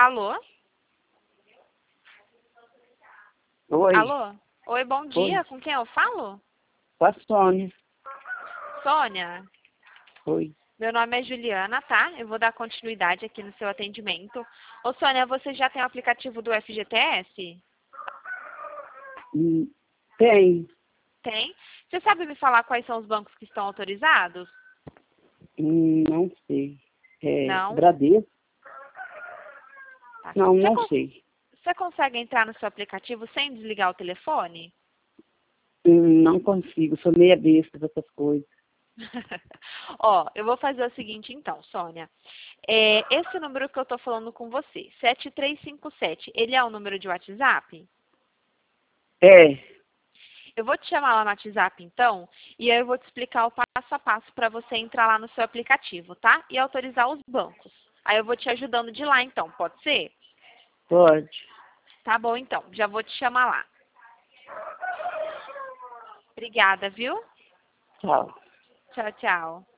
Alô? Oi. Alô? Oi, bom dia. Com quem eu falo? Com a Sônia. Sônia? Oi. Meu nome é Juliana, tá? Eu vou dar continuidade aqui no seu atendimento. Ô, Sônia, você já tem o aplicativo do FGTS? Tem. Tem. Você sabe me falar quais são os bancos que estão autorizados? Não sei. Não? Bradesco? Tá. Não, não sei. Você consegue entrar no seu aplicativo sem desligar o telefone? Não consigo. Sou meia besta dessas coisas. Ó, eu vou fazer o seguinte então, Sônia. Esse número que eu tô falando com você, 7357, ele é o número de WhatsApp? É. Eu vou te chamar lá no WhatsApp então, e aí eu vou te explicar o passo a passo para você entrar lá no seu aplicativo, tá? E autorizar os bancos. Aí eu vou te ajudando de lá então, pode ser? Pode. Tá bom então, já vou te chamar lá. Obrigada, viu? Tchau. Tchau, tchau.